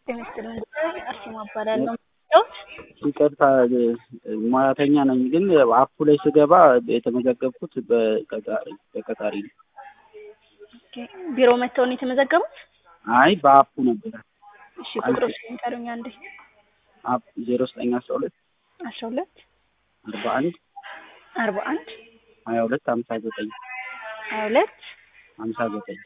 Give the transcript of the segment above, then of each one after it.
ጤና አርሴማ እባላለሁ። ይቅርታ ሙያተኛ ነኝ፣ ግን አፑ ላይ ስገባ የተመዘገብኩት በቀጣሪ ነው። ቢሮ መጥተው ነው የተመዘገቡት? አይ በአፑ ነበር። እሺ ቁጥሩን ንገሩኝ አንዴ። አፕ 0912 12 41 41 22 59 22 59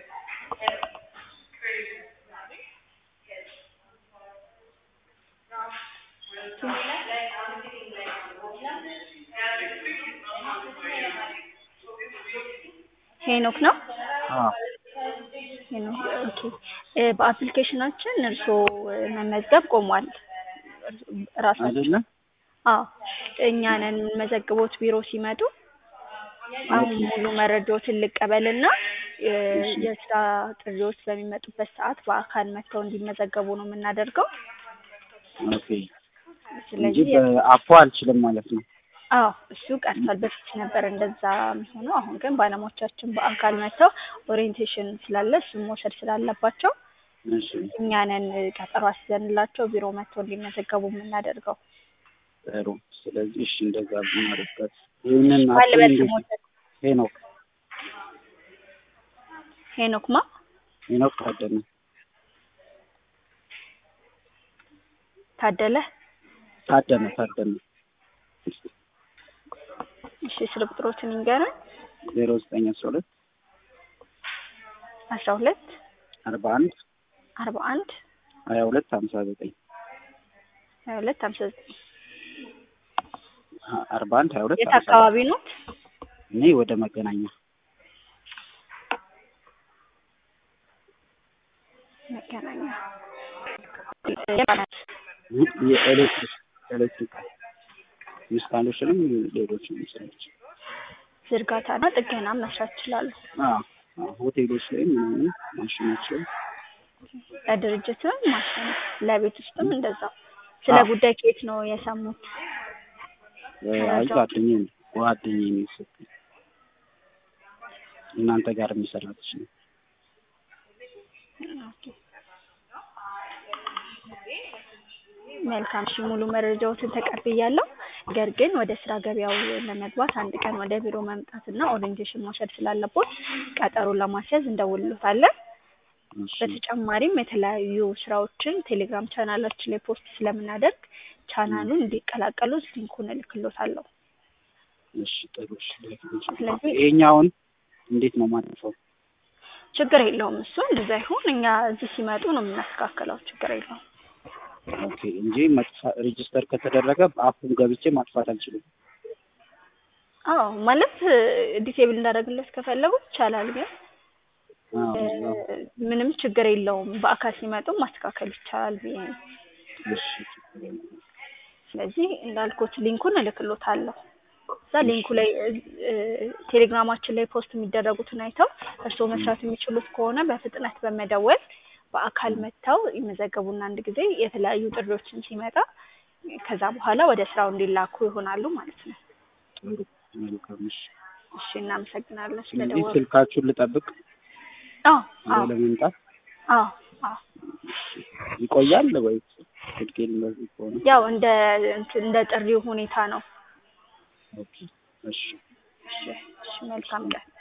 ሄኖክ ነው? አዎ ሄኖክ ኦኬ። በአፕሊኬሽናችን እርስዎ መመዝገብ ቆሟል። ራሳችን አይደለም? አዎ እኛ ነን መዘግቦት ቢሮ ሲመጡ አሁን ሙሉ መረጃዎትን ልቀበልና የስራ ጥሪዎች በሚመጡበት ሰዓት በአካል መጥተው እንዲመዘገቡ ነው የምናደርገው። ኦኬ። ስለዚህ በአፑ አልችልም ማለት ነው? አዎ እሱ ቀርቷል። በፊት ነበር እንደዛ የሚሆነው። አሁን ግን ባለሙያዎቻችን በአካል መጥተው ኦሪየንቴሽን ስላለ እሱን መውሰድ ስላለባቸው እኛ ነን ቀጠሮ አስይዘንላቸው ቢሮ መጥተው እንዲመዘገቡ የምናደርገው። ጥሩ። ስለዚህ እሺ እንደዛ ብናደርጋት ይሄንን ሄኖክ ሄኖክማ ሄኖክ ታደነ እሺ ስልክ ቁጥሮችን ይንገረን። 0912 12 41 41 22 59 22 59 41 22 የት አካባቢ ነው? እኔ ወደ መገናኛ የኤሌክትሪክ ኢንስታሌሽንም ሌሎችም ይሰራች ዝርጋታና ጥገና መስራት ይችላሉ። ሆቴሎች ላይ ምናምን ማሽኖች ላይ ለድርጅትም ማሽን ለቤት ውስጥም እንደዛው። ስለ ጉዳይ ከየት ነው የሰሙት? ጓደኛዬ ነው የሰጠኝ። እናንተ ጋር የሚሰራች ነው። መልካም። እሺ ሙሉ መረጃዎችን ተቀብያለሁ። ነገር ግን ወደ ስራ ገበያው ለመግባት አንድ ቀን ወደ ቢሮ መምጣትና ኦሪየንቴሽን መውሰድ ስላለቦት ቀጠሮ ለማስያዝ እንደውልሎታለን። በተጨማሪም የተለያዩ ስራዎችን ቴሌግራም ቻናላችን ላይ ፖስት ስለምናደርግ ቻናሉን እንዲቀላቀሉ ሊንኩን እልክሎታለሁ። እሺ ጥሩ። ስለዚህ ይሄኛውን እንዴት ነው ማጥፋው? ችግር የለውም። እሱ እንደዛ ይሁን። እኛ እዚህ ሲመጡ ነው የምናስተካክለው። ችግር የለውም። ኦኬ። እንጂ ሬጂስተር ከተደረገ አፑን ገብቼ ማጥፋት አልችልም? አዎ ማለት ዲሴብል እንዳደረግለት ከፈለጉ ይቻላል፣ ግን ምንም ችግር የለውም። በአካል ሲመጡ ማስተካከል ይቻላል ብዬ ነው። እሺ። ስለዚህ እንዳልኩት ሊንኩን እልክሎታለሁ። እዛ ሊንኩ ላይ ቴሌግራማችን ላይ ፖስት የሚደረጉትን አይተው እርስዎ መስራት የሚችሉት ከሆነ በፍጥነት በመደወል በአካል መጥተው ይመዘገቡና አንድ ጊዜ የተለያዩ ጥሪዎችን ሲመጣ ከዛ በኋላ ወደ ስራው እንዲላኩ ይሆናሉ ማለት ነው። እሺ እናመሰግናለን ስለደወሉ። ስልካችሁን ልጠብቅ? አዎ ለመምጣት ይቆያል ወይ? ስልኬን እንደዚህ ከሆነ ያው እንደ ጥሪው ሁኔታ ነው። ኦኬ። እሺ መልካም ቀን።